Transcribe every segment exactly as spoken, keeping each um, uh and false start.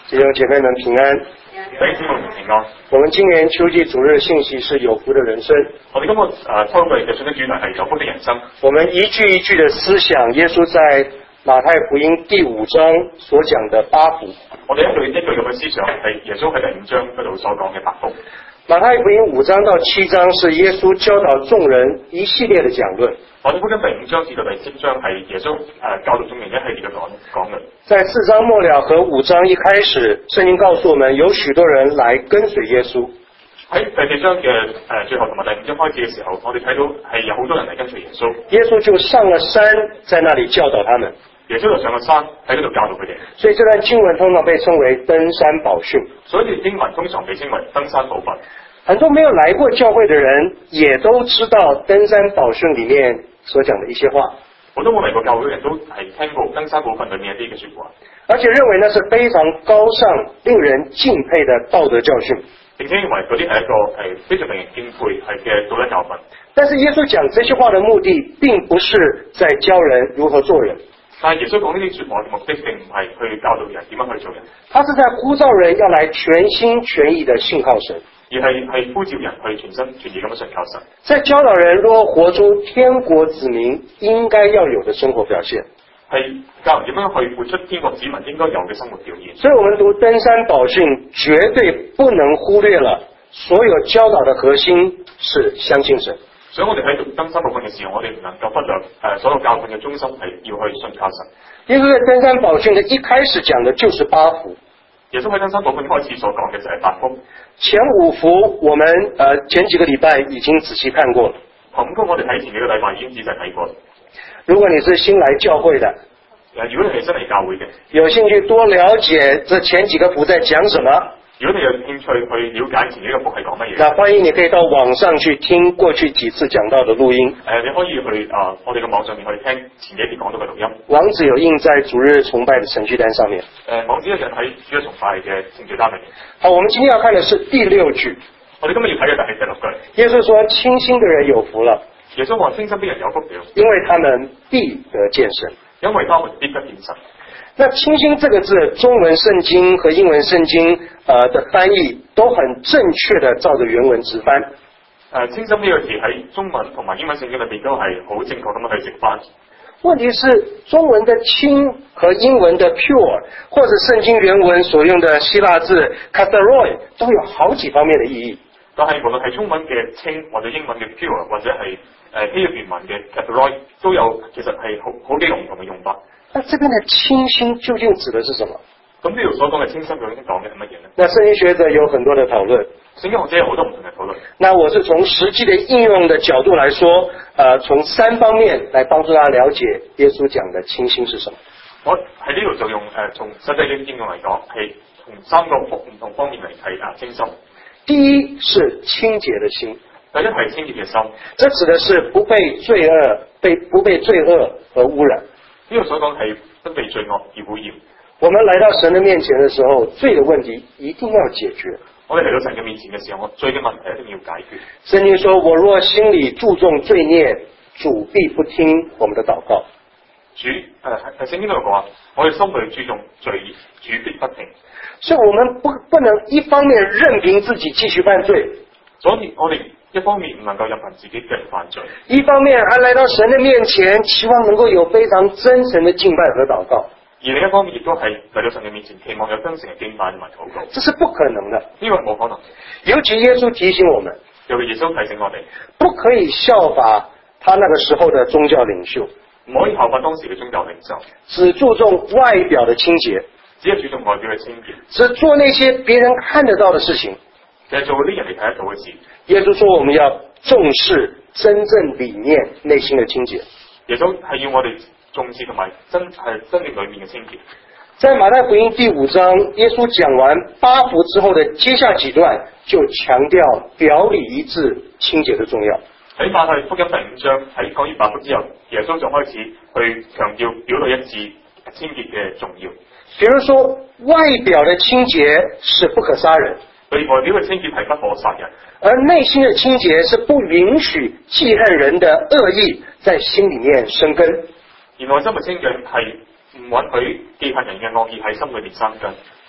弟兄姐妹们平安。 弟兄姊妹們平安。 我們今年秋季主日信息是有福的人生。 我哋今日誒秋季嘅信息主題係有福的人生。 我們一句一句的思想耶穌在馬太福音第五章所講的八福。 我哋一句一句咁嘅思想係耶穌喺第五章嗰度所講嘅八福。 馬太福音五章到七章是耶穌教導眾人一系列的講論。 馬太福音第五章至到第七章係耶穌誒、呃、教導眾人一系列嘅講講論。在四章末了和五章一開始，聖經告訴我們有許多人來跟隨耶穌。 喺第四章嘅誒、呃、最後同埋第五章開始嘅時候，我哋睇到係有好多人嚟跟隨耶穌。 耶穌就上了山，在那裡教導他們。 耶穌就上了山喺嗰度教導佢哋。 所以這段經文通常被稱為登山寶訓。 所以呢段經文通常被稱為登山寶訓。 很多沒有來過教會的人也都知道登山寶訓裡面所講的一些話。 好多冇嚟過教會嘅人都係聽過登山寶訓裡面一啲嘅說話， 而且認為那是非常高尚、令人敬佩的道德教訓。 並且認為嗰啲係一個係非常令人敬佩係嘅道德教訓。 但是耶穌講這些話的目的並不是在教人如何做人。 但係耶穌講呢啲說話嘅目的並唔係去教導人點樣去做人， 他是在呼召人要來全心全意的信靠神， 而係係呼召人去全心全意咁樣信靠神， 在教導人如何活出天國子民應該要有的生活表現， 係教人點樣去活出天國子民應該有嘅生活表現。 所以我們讀登山寶訓絕對不能忽略了所有教導的核心是相信神。 所以我哋喺讀登山寶訓嘅時候，我哋唔能夠忽略誒、呃、所有教訓嘅中心係要去信靠神。 耶穌在登山寶訓的一開始講的就是八福。 耶穌喺登山寶訓開始所講嘅就係八福。 前五福我們誒、呃、前幾個禮拜已經仔細看過了。 頭五福我哋睇前幾個禮拜已經仔細睇過。 如果你是新來教會的， 誒如果你係新嚟教會嘅， 有興趣多了解這前幾個福在講什麼。 如果你有興趣去了解前幾個福係講乜嘢， 那歡迎你可以到網上去聽過去幾次講到的錄音。 誒、呃，你可以去啊、呃，我哋嘅網上面去聽前幾次講到嘅錄音。 網址有印在主日崇拜的程序單上面。 誒、呃，網址一樣喺主日崇拜嘅程序單裏面。 好，我們今天要看的是第六句。 我哋今日要睇嘅就係第六句。 耶穌說：清心的人有福了。 耶穌話：清心的人有福了， 因為他們必得見神。 因為他們必得見神。 那清心這個字，中文聖經和英文聖經呃的翻譯都很正確的照着原文直翻。誒、 呃，清心呢個字喺中文同埋英文聖經裏邊都係好正確咁樣去直翻。 問題是中文的清和英文的 pure， 或者聖經原文所用的希臘字 katharoi 都有好幾方面的意義。 但係無論係中文嘅清或者英文嘅 pure 或者係誒希臘原文嘅 katharoi 都有其實係好好幾種唔同嘅用法。 那這邊的清心究竟指的是什麼？ 咁呢度所講嘅清心究竟講嘅係乜嘢呢？ 那聖經學者有很多的討論， 聖經學者有好多唔同嘅討論。 那我是從實際的應用的角度來說，呃，從三方面來幫助大家了解耶穌講的清心是什麼。 我喺呢度就用誒從實際嘅應用嚟講，係從三個唔同方面嚟睇啊清心。 第一是清潔的心， 第一係清潔嘅心， 這指的是不被罪惡被不被罪惡而污染。 呢個所講係不被罪惡而污染。 我們來到神的面前的時候，罪的問題一定要解決。 我哋嚟到神嘅面前嘅時候，我罪嘅問題一定要解決。 聖經說：我若心裏注重罪孽，主必不聽我們的禱告。 主誒喺聖經度講話，我哋心裏注重罪孽，主必不聽。 所以我們不不能一方面任憑自己繼續犯罪， 所以我哋一方面唔能夠任憑自己繼續犯罪， 一方面還來到神的面前，期望能夠有非常真誠的敬拜和禱告。 而另一方面亦都係嚟到神嘅面前，期望有真誠嘅敬拜同埋禱告。 這是不可能的， 呢個冇可能。 尤其耶穌提醒我們， 尤其耶穌提醒我哋， 不可以效法他那個時候的宗教領袖， 唔可以效法當時嘅宗教領袖， 只注重外表的清潔， 只係注重外表嘅清潔， 只做那些別人看得到的事情， 就係做啲人哋睇得到嘅事。 耶穌說我們要重視真正裡面內心的清潔。 耶穌係要我哋重視同埋真係真正裡面嘅清潔。 在馬太福音第五章，耶穌講完八福之後的接下幾段，就強調表裡一致、清潔的重要。 喺馬太福音第五章喺講完八福之後，耶穌就開始去強調表裡一致、清潔嘅重要。 比如說，外表的清潔是不可殺人， 對外表嘅清潔係不可殺人， 而內心的清潔是不允許記恨人的惡意在心裡面生根。而內心嘅清潔係唔允許記恨人嘅惡意喺心裏面生根。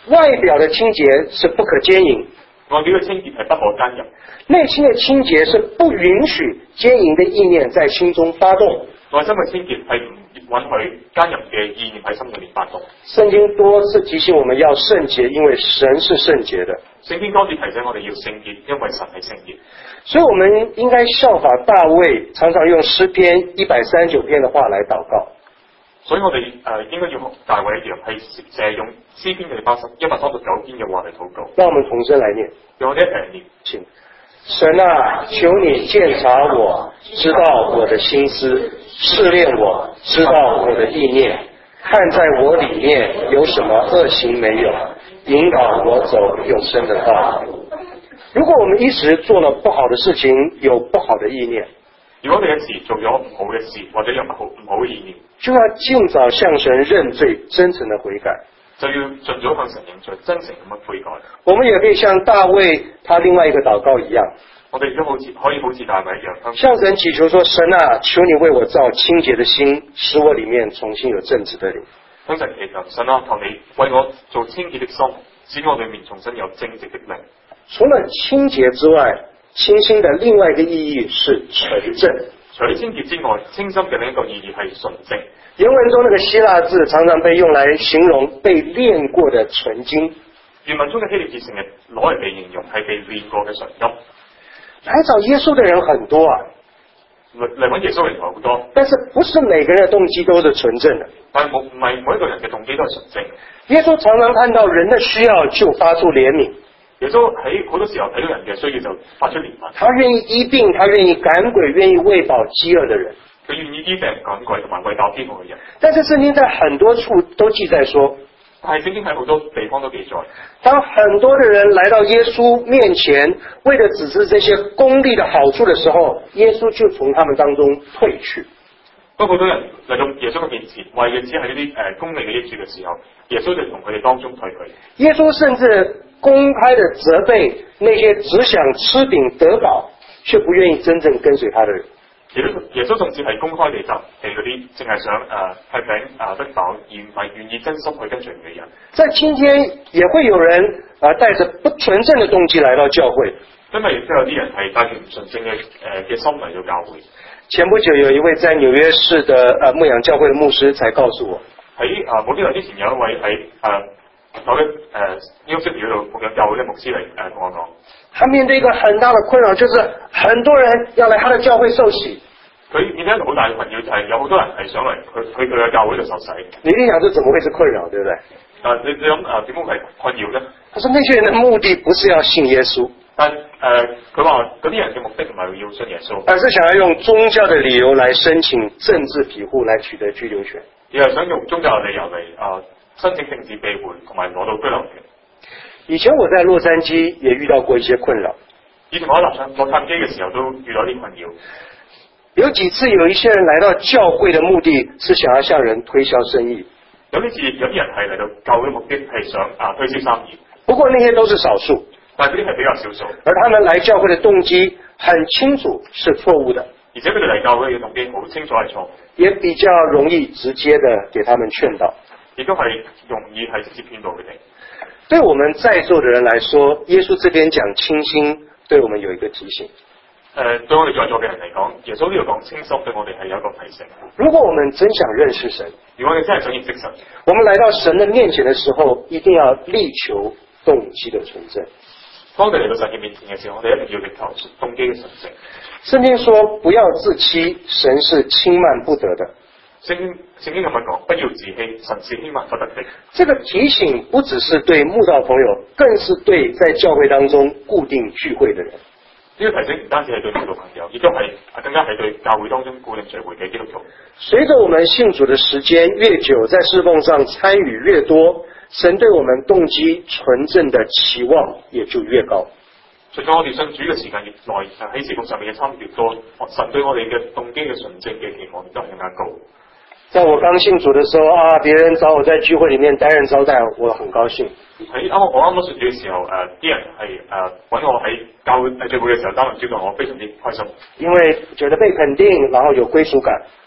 外表的清洁是不可奸淫， 外表嘅清潔係不可奸淫。 內心的清潔是不允許奸淫的意念在心中發動。 內心嘅清潔係唔允許奸淫嘅意念喺心裏面發動。 聖經多次提醒我們要聖潔，因為神是聖潔的。 聖經多次提醒我哋要聖潔，因為神係聖潔。 所以我們應該效法大衛，常常用詩篇一百三十九篇的話來禱告。 所以我哋誒、呃、應該要學大衛一樣，係成日用詩篇嘅八十一百三十九篇嘅話嚟禱告。 讓我們同聲來念， 讓我哋一齊念。 請神啊，求你鑒察我，知道我的心思，試煉我，知道我的意念，看在我裏面有什麼惡行沒有，引導我走永生的道路。如果我們一時做了不好的事情，有不好的意念， 如果你一時做咗唔好嘅事，或者有唔好唔好嘅意念， 就要盡早向神認罪，真誠的悔改。 就要盡早向神認罪，真誠咁樣悔改。 我們也可以像大衛他另外一個禱告一樣， 我哋亦都好似可以好似大衛一樣， 向神祈求說：神啊，求你為我造清潔的心，使我裏面重新有正直的靈。 向神祈求，神啊，求你為我做清潔的心，使我裏面重新有正直的靈。 除了清潔之外，清心的另外一個意義是純正。 除咗清潔之外，清心嘅另一個意義係純正。 原文中那個希臘字常常被用來形容被煉過的純金。 原文中嘅希臘字成日攞嚟被形容係被煉過嘅純金。 來找耶穌的人很多啊， 嚟嚟揾耶穌嘅人好多， 但是不是每個人的動機都是純正的。 但係冇唔係每一個人嘅動機都係純正。 耶穌常常看到人的需要就發出憐憫。 耶穌喺好多時候睇到人嘅需要就發出憐憫。 他願意醫病，他願意趕鬼，願意餵飽飢餓的人。 佢願意醫病趕鬼同埋餵飽飢餓嘅人。 但是聖經在很多處都記載說， 但係聖經喺好多地方都記載， 當很多的人來到耶穌面前，為了指示這些功利的好處的時候，耶穌就從他們當中退去。 當好多人嚟到耶穌嘅面前，為嘅只係呢啲誒功利嘅益處嘅時候，耶穌就從佢哋當中退去。 耶穌甚至公開的責備那些只想吃餅得飽，卻不願意真正跟隨他的人。 耶穌甚至係公開地責備嗰啲淨係想誒吃餅誒得飽，而唔係願意真心去跟隨佢嘅人。 在今天也會有人啊帶着不純正的動機來到教會， 因為亦都有啲人係帶住唔純正嘅誒嘅心嚟到教會。 前不久有一位在紐約市的呃牧養教會的牧師才告訴我， 喺啊冇幾耐之前有一位喺誒紐約誒紐約市嗰度牧養教會嘅牧師嚟誒同我講， 他面對一個很大的困擾，就是很多人要來他的教會受洗。 佢面對一個好大嘅困擾，就係有好多人係想嚟去去佢嘅教會度受洗。 你一定想，這怎麼會是困擾，對不對？ 啊，你你諗啊點解係困擾咧？ 他說那些人的目的不是要信耶穌， 但誒佢話嗰啲人嘅目的唔係要信耶穌， 而是想要用宗教的理由來申請政治庇護，來取得居留權。 而係想用宗教嘅理由嚟啊申請政治庇護同埋攞到居留權。 以前我在洛杉磯也遇到過一些困擾。 以前我喺洛杉洛杉磯嘅時候都遇到啲困擾。 有幾次有一些人來到教會的目的是想要向人推銷生意。 有啲次有啲人係嚟到教會嘅目的係想啊推銷生意。 不過那些都是少數， 但係嗰啲係比較少數。 而他們來教會的動機很清楚是錯誤的， 而且佢哋嚟教會嘅動機好清楚係錯， 也比較容易直接的給他們勸導， 亦都係容易係直接騙導佢哋。 對我們在座的人來說，耶穌這邊講清心，對我們有一個提醒。 誒、呃，對我哋在座嘅人嚟講，耶穌呢度講清心，對我哋係有一個提醒。 如果我們真想認識神， 如果我哋真係想認識神， 我們來到神的面前的時候，一定要力求動機的純正。 當我哋嚟到神嘅面前嘅時候，我哋一定要力求動機嘅純正。 聖經說不要自欺，神是輕慢不得的。 聖經聖經咁樣講，不要自欺，神是輕慢不得的。 這個提醒不只是對慕道朋友，更是對在教會當中固定聚會的人。 呢個提醒唔單止係對慕道朋友，亦都係更加係對教會當中固定聚會嘅基督徒。隨着我們信主的時間越久，在侍奉上參與越多，神對我們動機純正的期望也就越高。 隨住我哋信主嘅時間越耐，喺侍奉上面嘅參與越多，神對我哋嘅動機嘅純正嘅期望都係更加高。 在我剛信主的時候啊，別人找我在聚會裡面擔任招待，我很高興。 喺啱啱我啱啱信主嘅時候，誒、呃、啲人係誒揾我喺教會誒聚會嘅時候擔任招待，我非常之開心。 因為覺得被肯定，然後有歸屬感。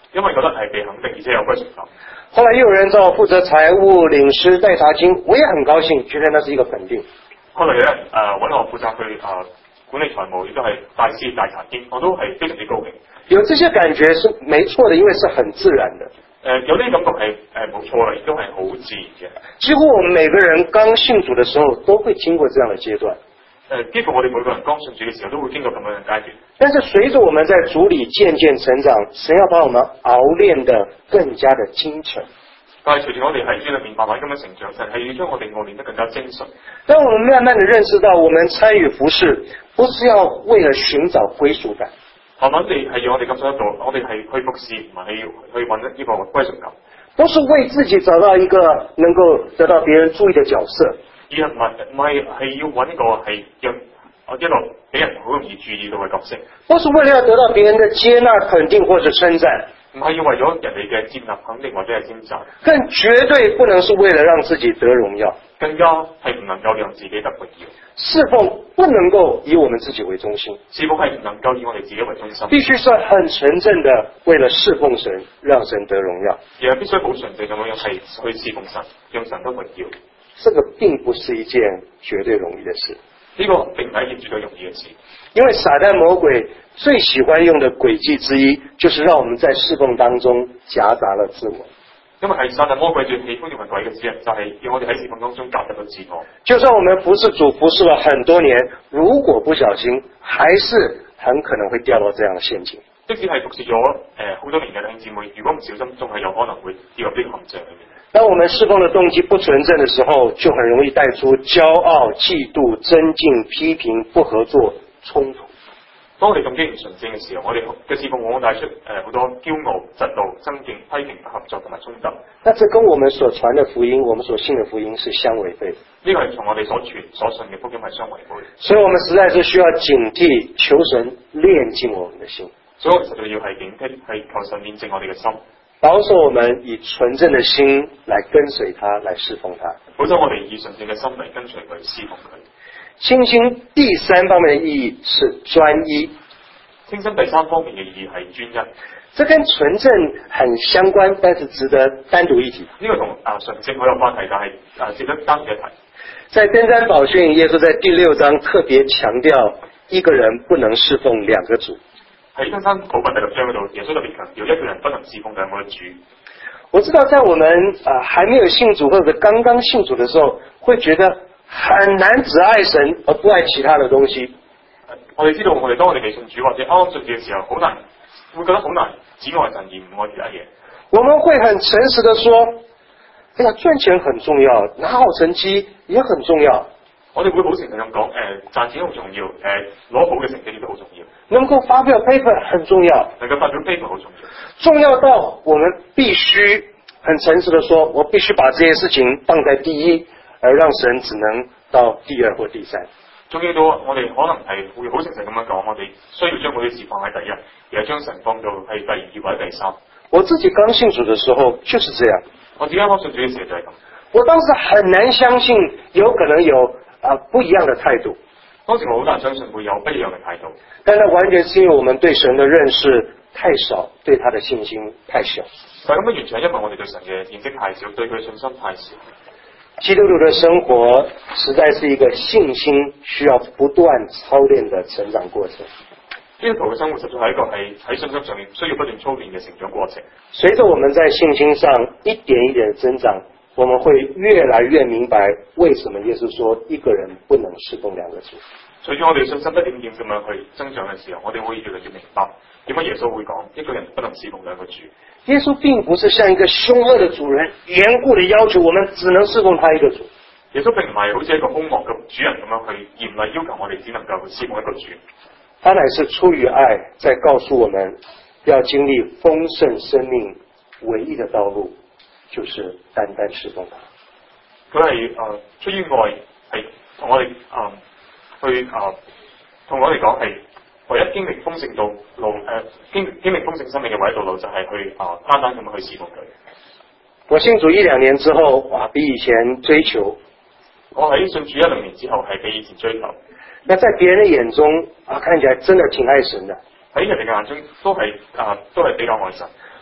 因為覺得係被肯定，而且有歸屬感。 後來又有人找我負責財務、領師、代查經，我也很高興，覺得那是一個肯定。 後來有人誒揾我負責去誒、呃、管理財務，亦都係大師大查經，我都係非常之高興。 有這些感覺是沒錯的，因為是很自然的。 誒、呃、有啲感覺係誒冇錯啦，亦都係好自然嘅。 幾乎我們每個人剛信主的時候，都會經過這樣的階段。 誒，幾乎我哋每個人剛信主嘅時候，都會經過咁樣嘅階段。 但是隨着我們在主裏漸漸成長，神要把我們熬練得更加的精純。 但係隨住我哋喺主裏面慢慢咁樣成長，神係要將我哋熬練得更加精純。 當我們慢慢的認識到，我們參與服事，不是要為了尋找歸屬感。 慢慢地係要我哋感受得到，我哋係去服事，唔係要去揾呢個歸屬感。 不是為自己找到一個能夠得到別人注意的角色。 而唔係唔係係要揾一個係讓一個俾人好容易注意到嘅角色。 不是為了要得到別人的接納、肯定或者稱讚。 唔係要為咗人哋嘅接納、肯定或者係稱讚。 更絕對不能是為了讓自己得榮耀。 更加係唔能夠讓自己得榮耀。 侍奉不能夠以我們自己為中心。 侍奉係唔能夠以我哋自己為中心。 必須是很純正的，為了侍奉神，讓神得榮耀。 而係必須好純正咁樣係去侍奉神，讓神得榮耀。 這個並不是一件絕對容易的事。 呢個並唔係一件絕對容易嘅事。因為撒旦魔鬼最喜歡用的詭計之一，就是讓我們在侍奉當中夾雜了自我。 因為係撒旦魔鬼最喜歡用嘅詭計之一，就係、是、要我哋喺侍奉當中夾雜到自我。 就算我們服侍主服侍了很多年，如果不小心，還是很可能會掉到這樣的陷阱。 即使係服侍咗誒好多年嘅弟兄姊妹，如果唔小心，仲係有可能會跌入呢個陷阱裏面。 當我們侍奉的動機不純正的時候，就很容易帶出驕傲、嫉妒、爭競、批評、不合作、衝突。 當我哋動機唔純正嘅時候，我哋嘅侍奉往往帶出誒好、呃、多驕傲、嫉妒、爭競、批評、不合作同埋衝突。 那這跟我們所傳的福音、我們所信的福音是相違背的。 呢個係從我哋所傳所信嘅福音係相違背。 所以我們實在是需要警惕，求神煉淨我們的心。 所以我哋實在要係警惕，係求神煉淨我哋嘅心。 保守我們以純正的心來跟隨他，來侍奉他。 保守我哋以純正嘅心嚟跟隨佢，侍奉佢。清心第三方面的意義是專一。 清心第三方面嘅意義係專一。 這跟純正很相關，但是值得單獨一提。 呢個同啊純正好有關係，但係啊值得單獨一提。在登山寶訓，耶穌在第六章特別強調，一個人不能侍奉兩個主。 喺登山寶訓第六章嗰度，耶穌特別強調一個人不能侍奉兩個主。 我知道在我們啊、呃、還沒有信主或者剛剛信主的時候，會覺得很難只愛神而不愛其他的東西。 我哋知道，我哋當我哋未信主或者啱啱信主嘅時候，好難會覺得好難只愛神而唔愛其他嘢。 我們會很誠實的說，哎呀，賺錢很重要，拿好成績也很重要。 我哋會好誠實咁講，誒、呃、賺錢好重要，誒、呃、攞好嘅成績亦都好重要。 能夠發表 paper 很重要， 能夠發表 paper 好重要。 重要到我們必須很誠實的說，我必須把這些事情放在第一，而讓神只能到第二或第三。 重要到我哋可能係會好誠實咁樣講，我哋需要將嗰啲事放喺第一，而係將神放到係第二或者第三。 我自己剛信主的時候就是這樣。 我自己啱啱信主嘅時候就係咁。 我當時很難相信有可能有啊、呃、不一樣的態度。 當時我好難相信會有不一樣嘅態度。 但係完全是因為我們對神的認識太少，對他的信心太小。 但係咁樣完全係因為我哋對神嘅認識太少，對佢信心太少。 基督徒的生活實在是一個信心需要不斷操練的成長過程。 基督徒嘅生活實在係一個係喺信心上面需要不斷操練嘅成長過程。 隨着我們在信心上一點一點的增長，我們會越來越明白為什麼耶穌說一個人不能侍奉兩個主。 隨住我哋信心一點點咁樣去增長嘅時候，我哋會越嚟越明白點解耶穌會講一個人不能侍奉兩個主。 耶穌並不是像一個兇惡的主人，嚴酷地要求我們只能侍奉他一個主。 耶穌並唔係好似一個兇惡嘅主人咁樣去嚴厲要求我哋只能夠侍奉一個主。 他乃是出於愛，在告訴我們要經歷豐盛生命唯一的道路，就是單單侍奉他。 佢係誒出於愛，係同我哋誒、呃、去誒同、呃、我哋講係唯一經歷豐盛道路誒、呃、經經歷豐盛生命嘅唯一道路，就係去誒、呃、單單咁樣去侍奉佢。 我信主一兩年之後，哇，比以前追求。 我喺信主一兩年之後，係比以前追求。 那在別人的眼中啊，看起來真的挺愛神的。 喺人哋嘅眼中都係啊，都係比較愛神。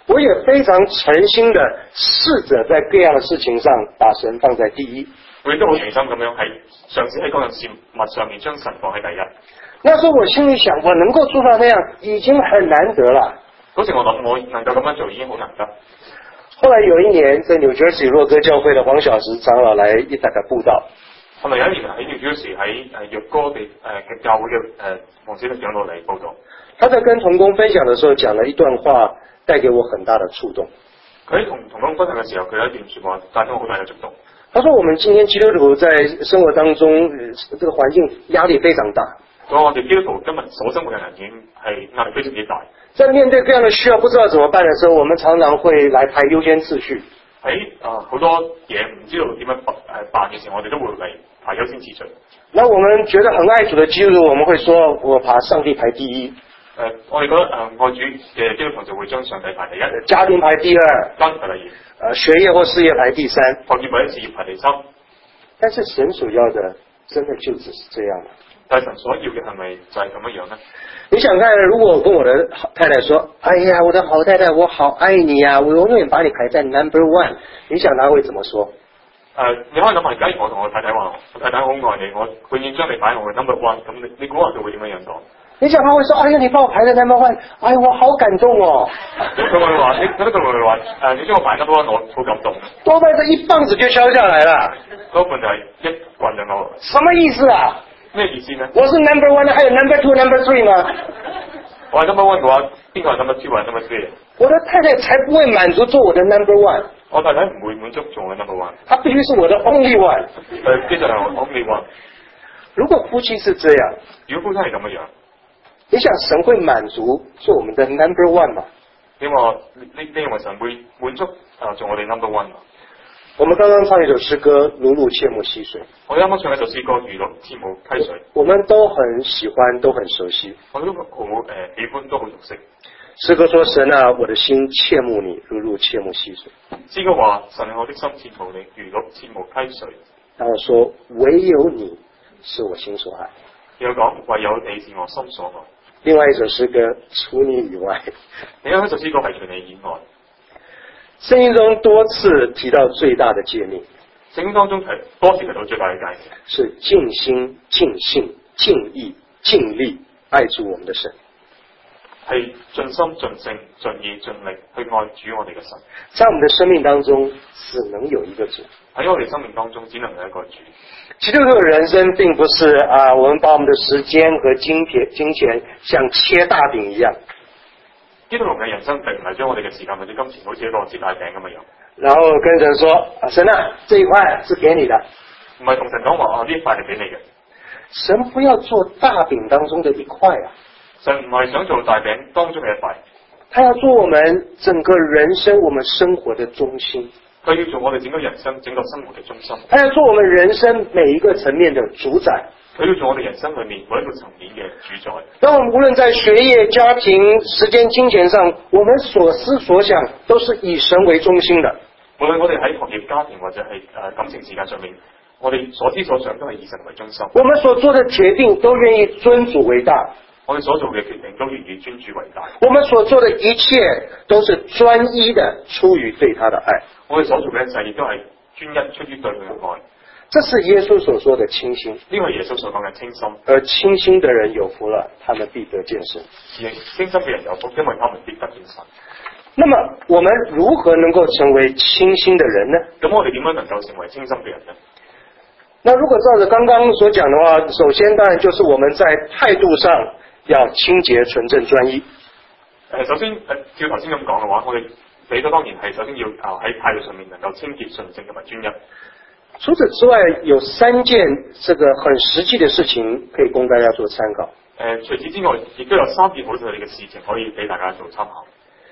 我也非常誠心的試着在各樣的事情上把神放在第一。 我亦都好誠心咁樣喺嘗試喺嗰樣事物上面將神放喺第一。 那時候我心裏想，我能夠做到那樣已經很難得了。 嗰時我諗我能夠咁樣做已經好難得。 後來有一年在 New Jersey 若歌教會的黃小時長老來一大個佈道。 後來有一年喺 New Jersey 喺誒若歌地誒嘅教會嘅誒黃小時長老嚟佈道。 他在跟同工分享的時候講了一段話，帶給我很大的觸動。 佢喺同同工分享嘅時候，佢有一段説話帶俾我好大嘅觸動。他說：我們今天基督徒在生活當中，呃、這個環境壓力非常大。 所以我哋基督徒今日所生活嘅環境係壓力非常之大。 在面對各樣的需要，不知道怎麼辦的時候，我們常常會來排優先次序。 喺啊好多嘢唔知道點樣誒辦嘅時候，我哋都會嚟排優先次序。 那我們覺得很愛主的基督徒，我們會說：我把上帝排第一。 誒、呃，我哋覺得誒、呃、愛主嘅基督徒就會將上帝排第一， 家庭排第二， 家庭排第二，誒、 呃、學業或事業排第三， 學業或者事業排第三。 但是神所要的，真的就只是這樣嗎？ 但神所要嘅係咪就係咁樣樣呢？ 你想看，如果我跟我的太太說：哎呀，我的好太太，我好愛你啊，我永遠把你排在 number one。你想他會怎麼說？誒、 呃，你可以諗下，假如我同我太太話，我太太好愛你，我永遠將你擺喺我嘅 number one，咁你你估下佢會點樣樣講？你想他會說：哎呀，你把我排在 number one，哎呀，我好感動哦。 佢會話，你咁佢會話，誒，你將我排 number one，我好感動。 多半是一棒子就敲下來了。 多半就係一棍就我。 什麼意思啊？ 咩意思呢？ 我是 number one，還有 number two、number three 嗎？ 我係 number one 嘅話，邊個係 number two 或者 number three？ 我的太太才不會滿足做我的 number one。 我太太唔會滿足做我的 number one。 她必須是我的 only one。 誒，必須係我 only one。 如果夫妻是這樣， 如果夫妻係咁嘅樣， 你想神會滿足做我們的 number one 嗎？ 你話你你認為神會滿足啊做我哋 number one 嗎？ 我們剛剛唱一首詩歌，如鹿切慕溪水。 我啱啱唱一首詩歌，如鹿切慕溪水。 我們都很喜歡，都很熟悉。 我都好誒喜歡，都好熟悉。 詩歌說：神啊，我的心切慕你，如鹿切慕溪水。 詩歌話：神啊，我的心切慕你，如鹿切慕溪水。 然後說：唯有你是我心所愛。 又講：唯有你是我心所愛。 另外一首詩歌：除你以外。 另外一首詩歌係除你以外。 聖經中多次提到最大的誡命， 聖經當中提多次提到最大嘅誡命， 是盡心、盡性、盡意、盡力愛主我們的神， 係盡心、盡性、盡意、盡力去愛主我哋嘅神。 在我們的生命當中，只能有一個主。 喺我哋生命當中，只能有一個主。 基督徒的人生並不是啊，我們把我們的時間和金錢、金錢像切大餅一樣。 基督徒嘅人生並唔係將我哋嘅時間或者金錢好似一個切大餅咁嘅樣， 然後跟神說：啊，神啊，這一塊是給你的。 唔係同神講話啊，呢一塊係俾你嘅。 神不要做大餅當中的一塊啊， 神唔係想做大餅當中嘅一塊， 他要做我們整個人生、我們生活的中心。 佢要做我哋整個人生、整個生活嘅中心。 他要做我們人生每一個層面的主宰。 佢要做我哋人生裏面每一個層面嘅主宰。 當我們無論在學業、家庭、時間、金錢上，我們所思所想都是以神為中心的。 無論我哋喺學業、家庭或者係誒感情時間上面，我哋所思所想都係以神為中心。 我們所做的決定都願意尊主為大。 我哋所做嘅決定都願意尊主為大。 我們所做的一切都是專一的，出於對他的愛。 我哋所做嘅一切亦都係專一出於對佢嘅愛。 這是耶穌所說的清心， 呢個係耶穌所講嘅清心。 而清心的人有福了，他們必得見神。 而清心嘅人有福，因為他們必得見神。 那麼我們如何能夠成為清心的人呢？ 咁我哋點樣能夠成為清心嘅人呢？ 那如果照着剛剛所講的話，首先當然就是我們在態度上要清潔、純正、專一。 誒，首先誒，照頭先咁講嘅話，我哋理所當然係首先要啊喺態度上面能夠清潔、純正同埋專一。 除此之外，有三件這個很實際的事情可以供大家做參考。 誒，除此之外，亦都有三件好實際嘅事情可以俾大家做參考。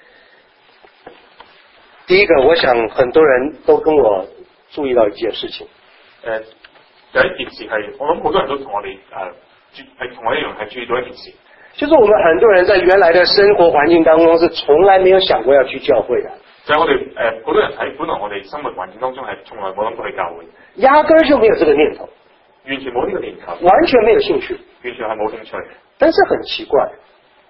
第一個，我想很多人都跟我注意到一件事情。 誒，有一件事係，我諗好多人都同我哋誒，係同我一樣係注意到一件事， 就是我們很多人在原來的生活環境當中是從來沒有想過要去教會的。 就係我哋誒好多人喺本來我哋生活環境當中係從來冇諗過去教會， 壓根就沒有這個念頭， 完全冇呢個念頭， 完全沒有興趣， 完全係冇興趣。 但是很奇怪，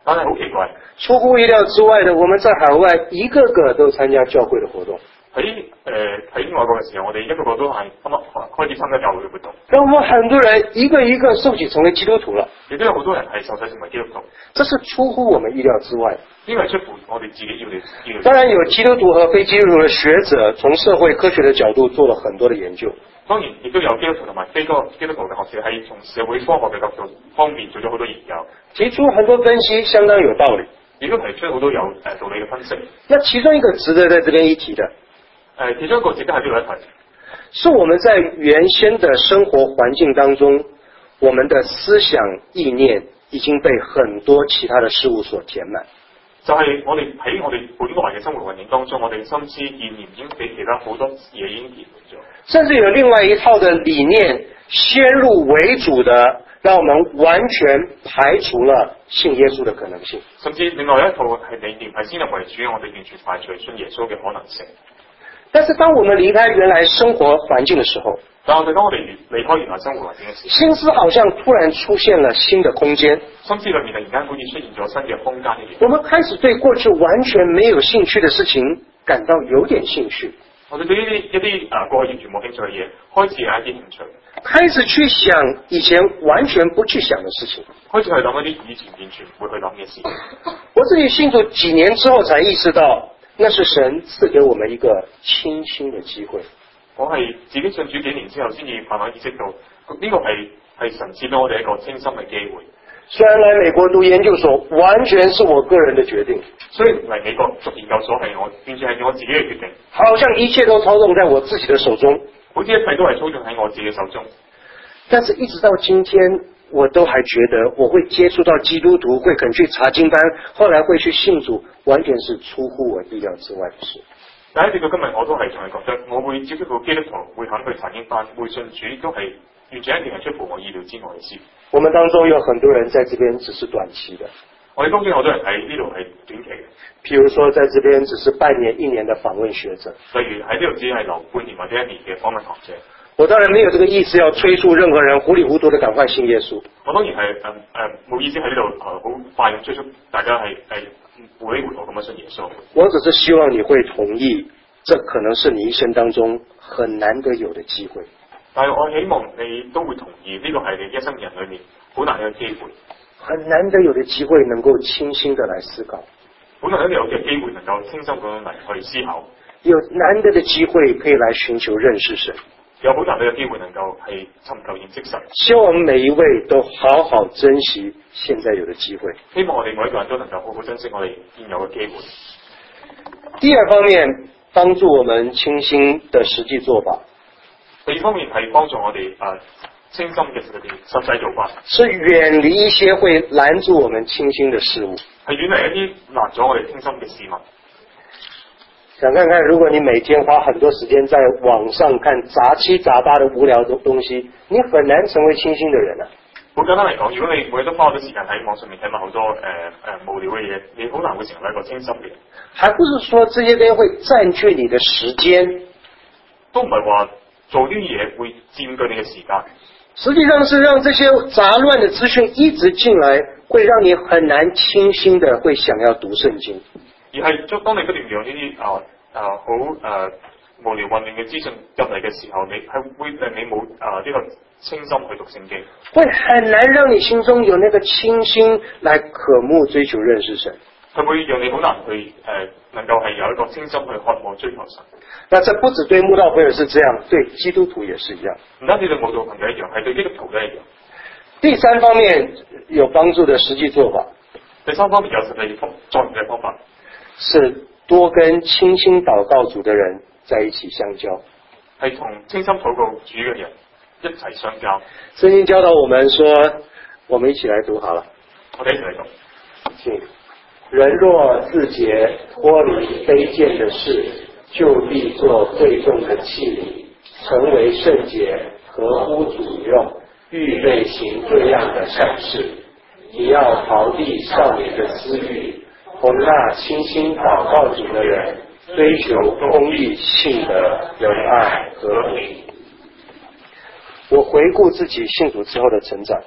但係好奇怪， 出乎意料之外的，我們在海外一個個都參加教會的活動。 喺誒喺外國嘅時候，我哋一個個都係啱啱開始參加教會嘅活動。 但我們很多人一個一個受洗成為基督徒了， 亦都有好多人係受洗成為基督徒。 這是出乎我們意料之外。 呢個係出乎我哋自己要要。 當然有基督徒和非基督徒的學者，從社會科學的角度做了很多的研究。 當然，亦都有基督徒同埋非基督徒嘅學者喺從社會科學嘅角度方面做咗好多研究， 提出很多分析，相當有道理。 亦都提出好多有誒道理嘅分析。 那其中一個值得在這邊一提的， 誒其中一個值得喺呢度一提， 是我們在原先的生活環境當中，我們的思想意念已經被很多其他的事物所填滿。 就係我哋喺我哋本來嘅生活環境當中，我哋嘅心思意念已經俾其他好多嘢已經填滿咗。甚至有另外一套的理念先入為主的，讓我們完全排除了信耶穌的可能性。 甚至另外一套係理念係先入為主，我哋完全排除信耶穌嘅可能性。 但是當我們離開原來生活環境的時候， 但係當我哋離開原來生活環境嘅時候， 心思好像突然出現了新的空間， 心思裏面突然間好似出現咗新嘅空間一樣。 我們開始對過去完全沒有興趣的事情感到有點興趣。 我哋對呢啲一啲啊過去完全冇興趣嘅嘢，開始有一啲興趣， 開始去想以前完全不去想的事情， 開始去諗一啲以前完全唔會去諗嘅事。 我自己信主幾年之後才意識到，那是神賜給我們一個清新的機會。 我係自己信主幾年之後，先至慢慢意識到，呢個係係神賜俾我哋一個清心嘅機會。 雖然來美國讀研究所，完全是我個人的決定。 雖然嚟美國讀研究所係我完全係我自己嘅決定， 好像一切都操縱在我自己的手中， 好似一切都係操縱喺我自己嘅手中。 但是一直到今天，我都還覺得我會接觸到基督徒，會肯去查經班，後來會去信主，完全是出乎我意料之外的事。 但係直到今日，我都係仲係覺得，我會接觸到基督徒，會肯去查經班，會信主，都係完全一定係出乎我意料之外嘅事。 我們當中有很多人在這邊只是短期的， 我哋當中有好多人喺呢度係短期嘅， 譬如說在這邊只是半年、一年的訪問學者， 例如喺呢度只係留半年或者一年嘅訪問學者。 我當然沒有這個意思要催促任何人糊里糊塗的趕快信耶穌。 我當然係誒誒冇意思喺呢度誒好快咁催促大家係係糊里糊塗咁樣信耶穌。 我只是希望你會同意，這可能是你一生當中很難得有的機會。 但係我希望你都會同意，呢個係你一生人裏面好難有機會， 很難得有的機會能夠清新的來思考， 好難得有嘅機會能夠清心咁樣嚟去思考， 有難得的機會可以來尋求認識神， 有好難得嘅機會能夠係尋求認識神。 希望我們每一位都好好珍惜現在有的機會， 希望我哋每一個人都能夠好好珍惜我哋現有嘅機會。 第二方面，幫助我們清新的實際做法。 第二方面係幫助我哋誒清心嘅嗰啲實際做法， 是遠離一些會攔住我們清新的事物， 係遠離一啲攔咗我哋清心嘅事物。 想看看，如果你每天花很多時間在網上看雜七雜八的無聊的東西，你很難成為清新的人啊。 好簡單嚟講，如果你每日都花好多時間喺網上面睇埋好多誒誒、呃呃、無聊嘅嘢，你好難會成為一個清心嘅人。 還不是說這些東西會佔據你的時間， 都唔係話做啲嘢會佔據你嘅時間。 實際上是讓這些雜亂的資訊一直進來，會讓你很難清新的會想要讀聖經。 而係當當你不斷讓呢啲啊啊好誒無聊混亂嘅資訊入嚟嘅時候，你係會令你冇啊呢個清心去讀聖經， 會很難讓你心中有那個清新來渴慕追求認識神。 佢會讓你好難去誒、呃、能夠係有一個清心去渴望追求神。 那這不止對慕道朋友是這樣，對基督徒也是一樣。 唔單止對慕道朋友一樣，係對基督徒都一樣。 第三方面有幫助的實際做法， 第三方面有實際方作用嘅方法， 是多跟清心禱告主的人在一起相交， 係同清心禱告主嘅人一齊相交。 聖經教導我們說，我們一起來讀好了。 我哋一齊嚟讀。 請人若自潔，脫離卑賤的事，就必做貴重的器皿，成為聖潔，合乎主用，預備行各樣的善事。你要逃避少年的私欲，同那清心禱告主的人，追求公義、信德、仁愛、和平。我回顧自己信主之後的成長，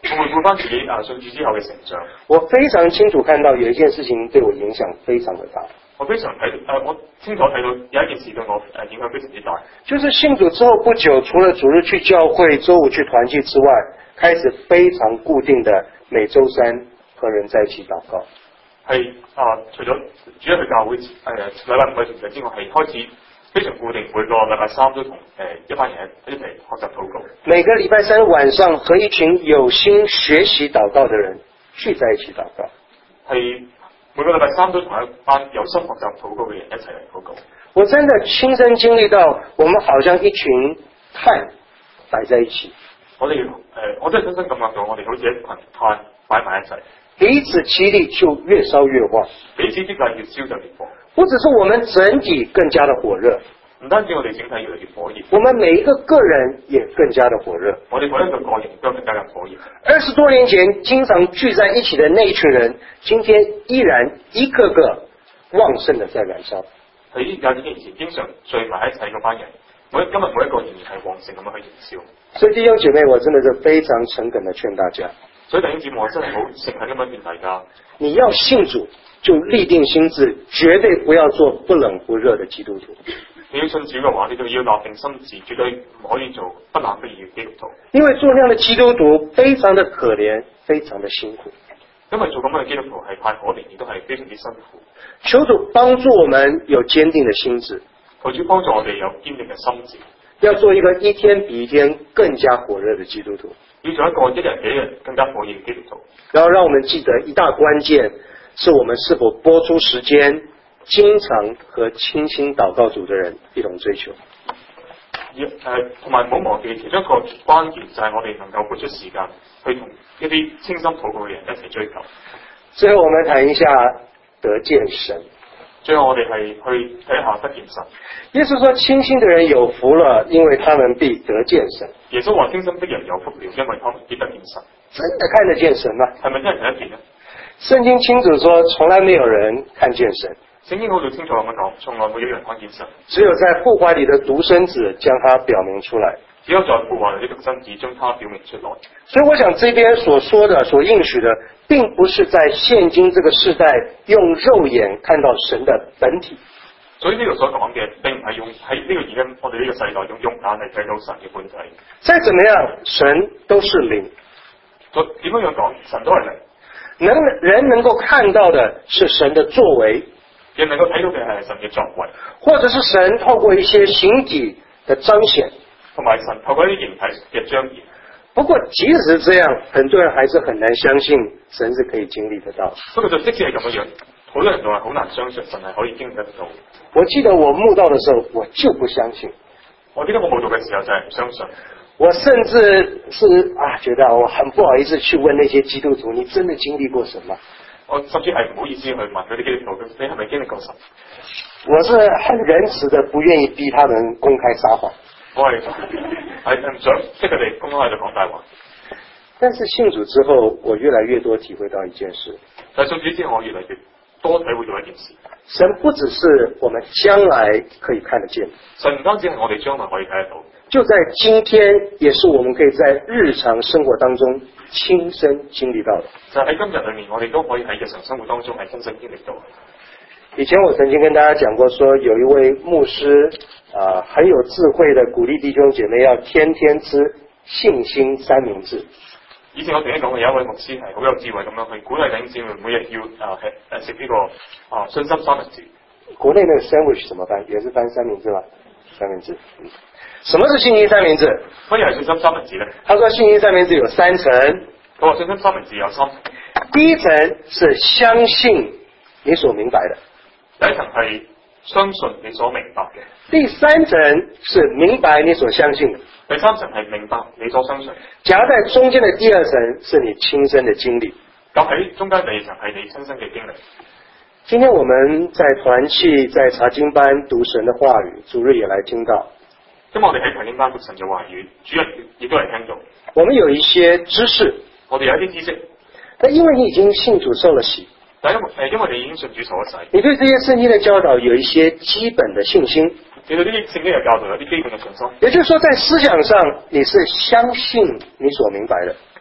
我回顧翻自己啊信主之後嘅成長， 我非常清楚看到有一件事情對我影響非常的大。 我非常睇到，誒、呃、我清楚睇到有一件事對我誒、呃、影響非常之大。 就是信主之後不久，除了主日去教會、週五去團契之外，開始非常固定的每週三和人在一起禱告。 係啊、呃，除咗主日去教會誒禮拜五嘅團契之外，係開始非常固定，每個禮拜三都同誒、呃、一班人一齊學習禱告。每個禮拜三晚上和一群有心學習禱告的人聚在一起禱告。係。每個禮拜三都同一班有心學習禱告嘅人一齊嚟禱告。 我真的親身經歷到，我們好像一群炭擺在一起。 我哋誒、呃，我真係親身感覺到，我哋好似一群炭擺埋一齊， 彼此激勵就越燒越旺。 彼此激勵越燒就越火。 不只是我們整體更加的火熱， 唔單止我哋整體越嚟越火熱， 我們每一個個人也更加的火熱。 我哋每一個個人都更加嘅火熱。 二十多年前經常聚在一起的那一群人，今天依然一個個旺盛的在燃燒。 喺廿幾年前經常聚埋一齊嗰班人，每今日每一個仍然係旺盛咁樣去燃燒。 所以弟兄姐妹，我真的是非常誠懇的勸大家。 所以弟兄姊妹，我真係好誠懇咁樣勸大家， 你要信主就立定心志，絕對不要做不冷不熱的基督徒。 你要信主嘅話，你就要立定心志，絕對唔可以做不冷不熱嘅基督徒。 因為做那樣的基督徒非常的可憐，非常的辛苦。 因為做咁樣嘅基督徒係太可憐，亦都係非常之辛苦。 求主幫助我們有堅定的心志， 求主幫助我哋有堅定嘅心志， 要做一個一天比一天更加火熱的基督徒。 要做一個一日比一日更加火熱嘅基督徒。 然後讓我們記得一大關鍵，是我們是否撥出時間，經常和清心禱告主的人一同追求。 誒，同埋唔好忘記其中一個關鍵就係我哋能夠撥出時間去同一啲清心禱告嘅人一齊追求。 最後我們談一下得見神。 最後我哋係去睇下得見神。 耶穌說清心的人有福了，因為他們必得見神。 耶穌話清心的人有福了，因為他們必得見神。 真的看得見神嗎？ 係咪真係睇得見呢？ 聖經清楚說，從來沒有人看見神。 聖經好似清楚咁樣講，從來沒有人看見神， 只有在父懷裡的獨生子將他表明出來。 只有在父懷裡的獨生子將他表明出來。 所以我想這邊所說的、所應許的，並不是在現今這個世代用肉眼看到神的本體。 所以呢度所講嘅，並唔係用喺呢個而家我哋呢個世代用肉眼嚟睇到神嘅本體。 再怎麼樣，神都是靈。 點樣樣講，神都係靈。 能人能夠看到的是神的作為， 人能夠睇到嘅係神嘅作為， 或者是神透過一些形體的彰顯， 同埋神透過一啲形體嘅彰顯。 不過即使這樣，很多人還是很難相信神是可以經歷得到。不過就即使係咁樣樣，好多人仲係好難相信神係可以經歷得到。 我記得我慕道的時候，我就不相信。 我記得我慕道嘅時候就係唔相信。 我甚至是啊，覺得我很不好意思去問那些基督徒，你真的經歷過什麼？ 我甚至係唔好意思去問嗰啲基督徒，你係咪經歷過神？ 我是很仁慈的，不願意逼他們公開撒謊。 我係係唔想即係佢哋公開喺度講大話。 但是信主之後，我越來越多體會到一件事。 但係信主之後，我越嚟越多體會到一件事。 神不只是我們將來可以看得見， 神唔單止係我哋將來可以睇得到。 就在今天，也是我們可以在日常生活當中親身經歷到的。 就喺今日裏面，我哋都可以喺日常生活當中係親身經歷到。 以前我曾經跟大家講過，說有一位牧師啊、呃，很有智慧的鼓勵弟兄姐妹要天天吃信心三明治。 以前我曾經講過，有一位牧師係好有智慧咁樣去鼓勵弟兄姊妹每日要啊係誒食呢個啊信心三明治。 國內那個 sandwich 怎麼翻？也是翻三明治吧？三明治。嗯。什麼是信心三明治？ 乜嘢係信心三明治呢？ 他說信心三明治有三層。 佢話信心三明治有三層。 第一層是相信你所明白的。 第一層係相信你所明白嘅。 第三層是明白你所相信的。 第三層係明白你所相信。 夾在中間的第二層是你親身的經歷。 咁喺中間第二層係你親身嘅經歷。 今天我們在團契、在查經班讀神的話語，主日也來聽到。 咁我哋喺查經班讀神嘅話語，主日亦都係聽到。 我們有一些知識， 我哋有一啲知識， 但因為你已經信主受了洗， 但因為誒，因為你已經信主受咗洗， 你對這些聖經的教導有一些基本的信心。 你對呢啲聖經嘅教導有啲基本嘅信心。 也就是說，在思想上你是相信你所明白的。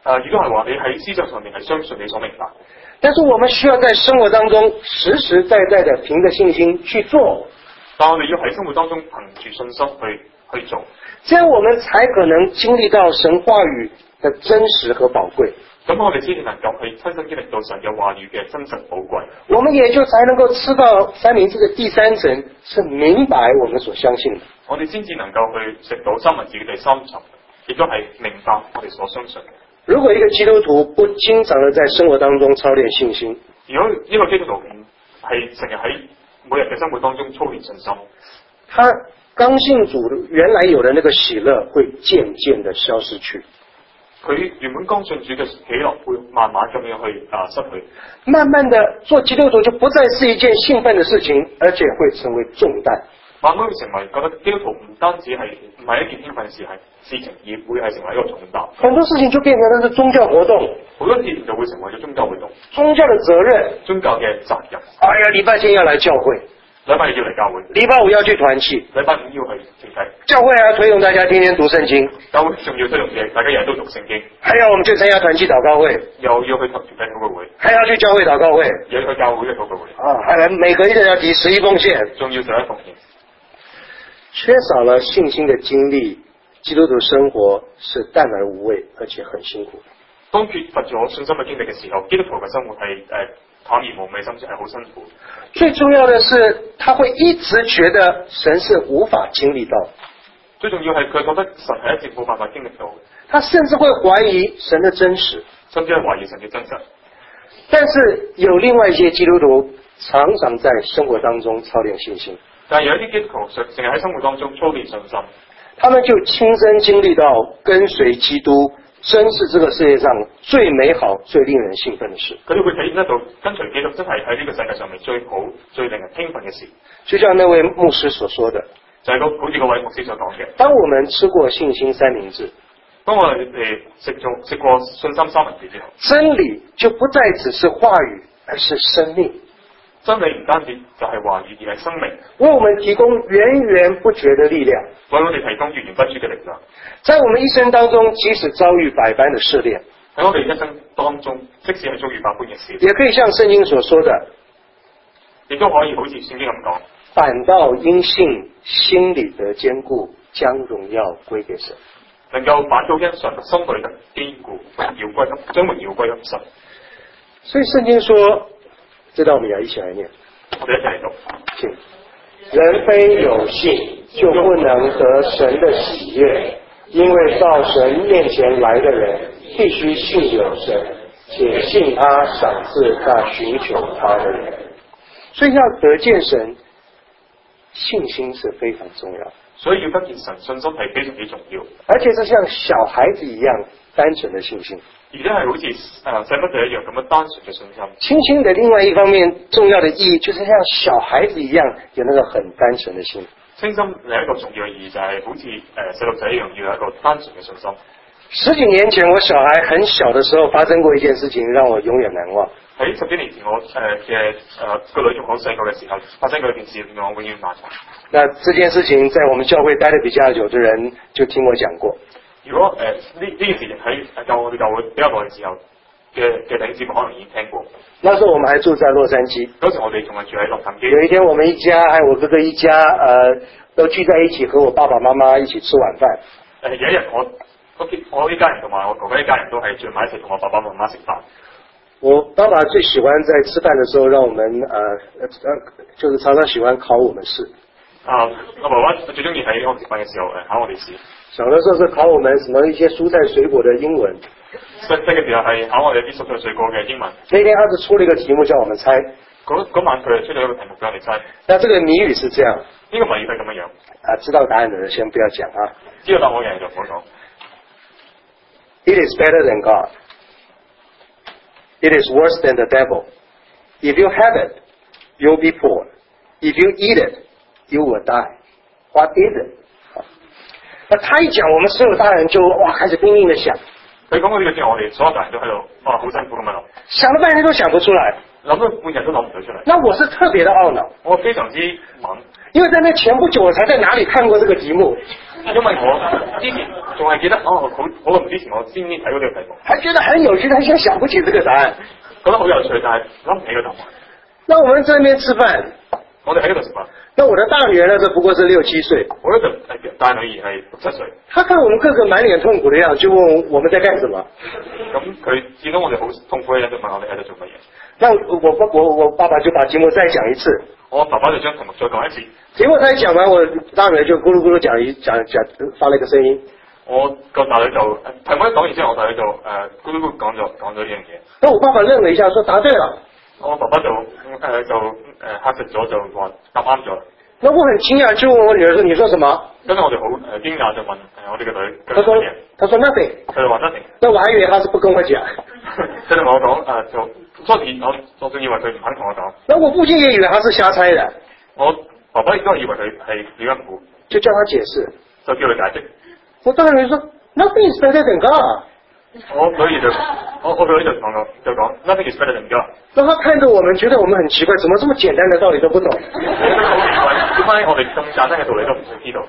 誒亦都係話你喺思想上面係相信你所明白。 但是我們需要在生活當中實實在在的憑着信心去做。 但我哋要喺生活當中憑住信心去去做， 這樣我們才可能經歷到神話語的真實和寶貴。 咁我哋先至能夠去親身經歷到神嘅話語嘅真實寶貴。 我們也就才能夠吃到三明治的第三層，是明白我們所相信的。 我哋先至能夠去食到三文治嘅第三層，亦都係明白我哋所相信嘅。 如果一個基督徒不經常的在生活當中操練信心， 如果呢個基督徒係成日喺每日嘅生活當中操練信心， 他剛信主原來有的那個喜樂會漸漸的消失去。 佢原本剛信主嘅喜樂會慢慢咁樣去啊失去， 慢慢的做基督徒就不再是一件興奮的事情，而且會成為重擔。 慢慢會成為覺得基督徒唔單止係唔係一件興奮嘅事係事情，而會係成為一個重擔。 很多事情就變成了是宗教活動， 好多事情就會成為咗宗教活動， 宗教的責任， 宗教嘅責任。 哎呀，禮拜天要來教會， 禮拜日要嚟教會， 禮拜五要去團契， 禮拜五要去團契。 教會還要推動大家天天讀聖經， 教會仲要推動嘅，大家日日都讀聖經。 還要我們去參加團契禱告會， 又要去團契禱告會， 還要去教會禱告會， 又要去教會嘅禱告會。 啊，還每個月要提十一奉獻， 仲要十一奉獻。 缺少了信心的經歷，基督徒生活是淡而無味，而且很辛苦。 當缺乏咗信心嘅經歷嘅時候，基督徒嘅生活係誒淡而無味，甚至係好辛苦。 最重要的是，他會一直覺得神是無法經歷到。 最重要係佢覺得神係一直冇辦法經歷到。 他甚至會懷疑神的真實， 甚至係懷疑神嘅真實。 但是有另外一些基督徒常常在生活當中操練信心。 但係有一啲基督徒成日喺生活當中操練信心， 他們就親身經歷到跟隨基督真是這個世界上最美好、最令人興奮的事。 佢哋會體驗得到跟隨基督真係喺呢個世界上面最好、最令人興奮嘅事。 就像那位牧師所說的， 就係、是、好似嗰位牧師所講嘅。 當我們吃過信心三明治， 當我哋誒食咗食過信心三文治之後，真理就不再只是話語，而是生命。 真理唔單止就係話語，而係生命， 為我們提供源源不絕的力量， 為我哋提供源源不絕嘅力量。 在我們一生當中，即使遭遇百般的試煉， 喺我哋一生當中，即使係遭遇百般嘅試煉， 也可以像聖經所說的， 亦都可以好似聖經咁講， 反倒因信心裡得堅固，將榮耀歸給神。 能夠反倒因信心裡得堅固，榮耀歸給將榮耀歸給神。 所以聖經說，這道我們要一起來念。 我哋一齊嚟讀。 請，人非有信，就不能得神的喜悅，因為到神面前來的人，必須信有神，且信他賞賜那尋求他的人。所以要得見神，信心是非常重要。 所以要得見神，信心係非常之重要， 而且是像小孩子一樣單純的信心。 而且係好似誒細蚊仔一樣咁樣單純嘅信心。親親的另外一方面重要的意義，就是像小孩子一樣有那個很單純的心。 清心另一個重要嘅意義就係好似誒細路仔一樣，要有一個單純嘅信心。 十幾年前，我小孩很小的時候發生過一件事情，讓我永遠難忘。 喺十幾年前，我誒嘅誒個女仲好細個嘅時候，發生過一件事，令我永遠難忘。 那這件事情在我們教會待得比較久的人就聽我講過。 如果誒呢呢件事情喺教我哋教會比較耐嘅時候嘅嘅弟兄姊妹可能已經聽過。 那時候我們還住在洛杉磯， 嗰時我哋仲係住喺洛杉磯。 有一天我們一家還有我哥哥一家，呃，都聚在一起和我爸爸媽媽一起吃晚飯。誒、 呃、有一日我我我呢家人同埋我哥哥一家人都係聚埋一齊同我爸爸媽媽食飯。 我爸爸最喜歡在吃飯的時候讓我們呃呃就是常常喜歡考我們試。 啊，我爸爸最中意喺我食飯嘅時候誒考我哋試。 小的時候是考我們什麼一些蔬菜水果的英文。 細細嘅時候係考我哋啲蔬菜水果嘅英文。 那天他是出了一個題目叫我們猜。 嗰晚佢出咗一個題目俾我哋猜。 那這個謎語是這樣。 呢個謎語係咁樣樣。 啊，知道答案的人先不要講啊。 知道答案嘅人就唔好講。 It is better than God. It is worse than the devil. If you have it, you'll be poor. If you eat it, you will die. What is it? 那他一講，我們所有大人就哇開始拼命的想。 佢講到呢個之後，我哋所有大人都喺度，哇，好辛苦咁樣諗。 想了半天都想不出來， 諗咗半日都諗唔到出嚟。 那我是特別的懊惱， 我非常之猛， 因为在那前不久我才在哪里看过这个题目， 因為我之前仲係記得，哦，好好耐之前我先先睇過呢個題目， 还觉得很有趣，但现在想不起这个答案。 覺得好有趣，但係諗唔起個答案。 那我们在那边吃饭， 我哋喺呢度食飯， 那我的大女儿呢，这不过是六七岁， 我呢就大女兒係六七歲， 她看我们个个满脸痛苦的样子，就问我们在干什么。 咁佢見到我哋好痛苦嘅樣，就問我哋喺度做乜嘢。 那我爸我我爸爸就把题目再讲一次， 我爸爸就將題目再講一次。 结果他一讲完，我大女儿就咕噜咕噜讲一讲讲发了一个声音。 我個大女就題目一講完之後，我大女就誒咕嚕咕講咗講咗呢樣嘢。 那我爸爸愣了一下，说答对了。 我爸爸就誒、呃、就誒嚇食咗，就話答啱咗。 那我很惊讶，就问我女儿说：“你说什么跟住我哋好誒驚訝就問誒我哋個女：“ 她说她说 nothing。” 佢就話 nothing。 那我还以为她是不跟我讲。 佢就同我講誒就初時我我仲以為佢唔肯同我講。 那我父亲也以為他是瞎猜的。 我爸爸亦都係以為佢係點解唔估， 就叫他解釋， 就叫佢解釋。 我大女兒說 nothing is better than God。 我女兒就我我個女就同我就講 nothing is better than God。 那他看着我們，覺得我們很奇怪，怎麼這麼簡單的道理都不懂？ 我覺得好奇怪，點解我哋咁簡單嘅道理都唔想知道？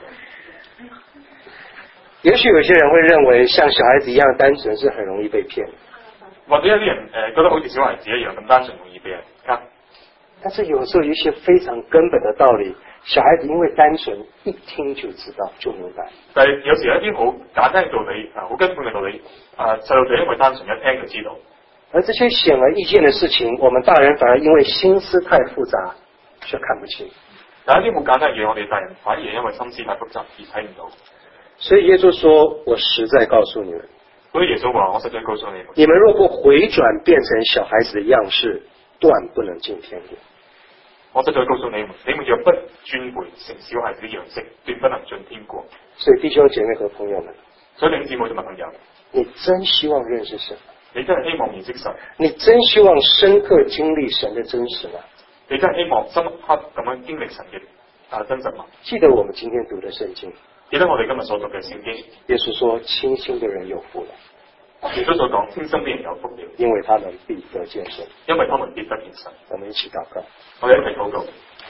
也許有些人會認為像小孩子一樣單純是很容易被騙， 或者有啲人誒、呃、覺得好似小孩子一樣咁單純容易被人呃。 但是有時候有一些非常根本的道理，小孩子因為單純一聽就知道就明白。 但係有時有一啲好簡單嘅道理啊，好根本嘅道理啊，細路仔因為單純一聽就知道。 而這些顯而易見的事情，我們大人反而因為心思太複雜，卻看不清。 但一啲好簡單嘅嘢，我哋大人反而因為心思太複雜而睇唔到。 所以耶穌說：我實在告訴你們， 所以耶穌話：我實在告訴你們， 你們若不回轉變成小孩子的樣式，斷不能進天國。 我實在告訴你們，你們若不轉回成小孩子的樣式，斷不能進天國。 所以弟兄姐妹和朋友們， 所以弟兄姊妹同埋朋友， 你真希望認識神？ 你真係希望認識神？ 你真希望深刻經歷神的真實嗎？ 你真係希望深刻咁樣經歷神嘅啊真實嗎？ 記得我們今天讀的聖經， 記得我哋今日所讀嘅聖經， 耶穌說：清心的人有福了。 耶穌所講，清心的人有福了， 因為他們必得見神。 因為他們必得見神。 我們一起禱告。 我哋一齊禱告。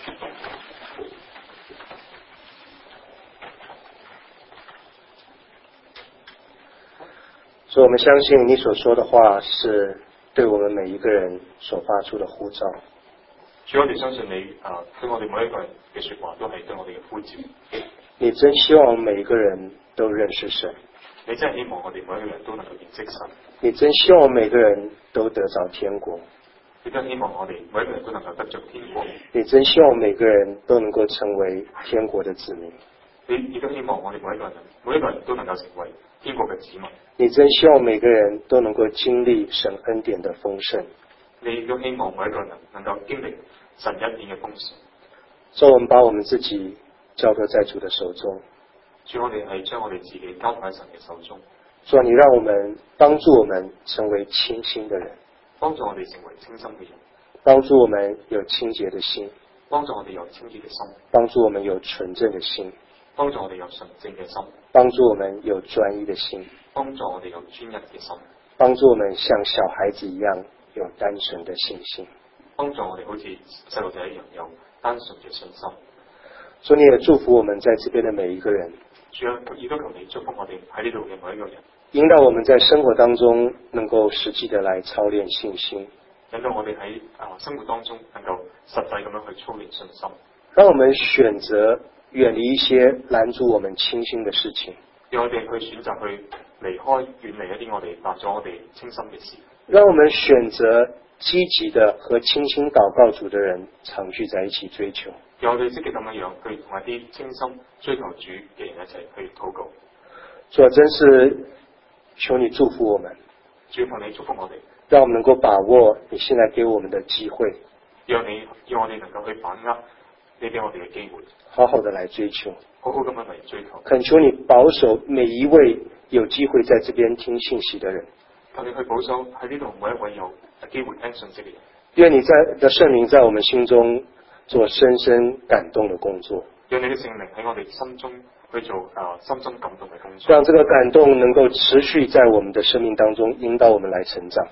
所以我們相信你所說的話是對我們每一個人所發出的呼召。 主，我哋相信你啊，對我哋每一個人嘅說話都係對我哋嘅呼召。 你真希望我們每一個人都認識神。 你真係希望我哋每一個人都能夠認識神。 你真希望每個人都得着天國。 你真希望我哋每一個人都能夠得着天國。 你真希望每個人都能夠成為天國的子民。 你亦都希望我哋每一個人每一個人都能夠成為天國嘅子民。 你真希望每個人都能夠經歷神恩典的豐盛。 你亦都希望每一個人能夠經歷神恩典嘅豐盛。 所以我們把我們自己交託在主的手中。 主，我哋係將我哋自己交喺神嘅手中。 主，你讓我們幫助我們成為清心的人， 幫助我哋成為清心嘅人， 幫助我們有清潔的心， 幫助我哋有清潔嘅心， 幫助我們有純正的心， 幫助我哋有純正嘅心， 幫助我們有專一的心， 幫助我哋有專一嘅心， 幫助我們像小孩子一樣有單純的信心， 幫助我哋好似細路仔一樣有單純嘅信心。 主，你也祝福我們在這邊的每一個人。 主啊，亦都求你祝福我哋喺呢度嘅每一個人， 引導我們在生活當中能夠實際的來操練信心， 引導我哋喺啊生活當中能夠實際咁樣去操練信心， 讓我們選擇遠離一些攔阻我們清心的事情， 讓我哋去選擇去離開遠離一啲我哋攔咗我哋清心嘅事， 讓我們選擇積極的和清心禱告主的人常聚在一起追求。 讓我哋積極咁樣樣去同一啲清心追求主嘅人一齊去禱告。 主啊，真是求你祝福我們， 主求你祝福我哋， 讓我們能夠把握你現在給我們的機會， 讓你讓我哋能夠去把握你俾我哋嘅機會， 好好的來追求， 好好咁樣嚟追求。 懇求你保守每一位有機會在這邊聽信息的人， 求你去保守喺呢度每一位有機會聽信息嘅人。 願你在的聖靈在我們心中做深深感動的工作， 讓你嘅聖靈喺我哋心中去做啊深深感動嘅工作， 讓這個感動能夠持續在我們的生命當中引導我們來成長，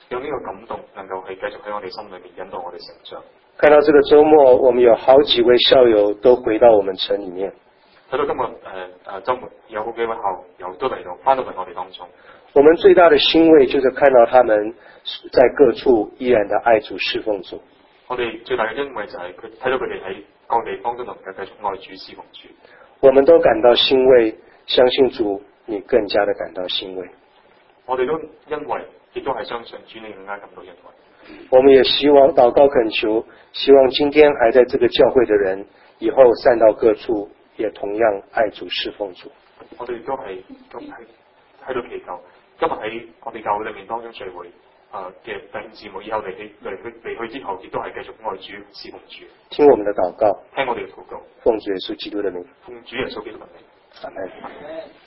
讓呢個感動能夠係繼續喺我哋心裏面引導我哋成長。 看到這個週末，我們有好幾位校友都回到我們城裡面。 睇到今日誒誒週末有好幾位校友都嚟到翻到嚟我哋當中。 我們最大的欣慰就是看到他們在各處依然的愛主侍奉主。 我哋最大嘅欣慰就係佢睇到佢哋喺各地方都能夠繼續愛主侍奉主。 我們都感到欣慰，相信主，你更加的感到欣慰。 我哋都欣慰，亦都係相信主，你更加感到欣慰。 我們也希望禱告懇求，希望今天還在這個教會的人，以後散到各處，也同樣愛主侍奉主。 我哋都係咁喺喺度祈求，今日喺我哋教會裏面當中聚會啊嘅弟兄姊妹，以後離去離去離去之後，亦都係繼續愛主侍奉主。 聽我們的禱告， 聽我哋嘅禱告， 奉主耶穌基督的名， 奉主耶穌基督嘅名， 阿門。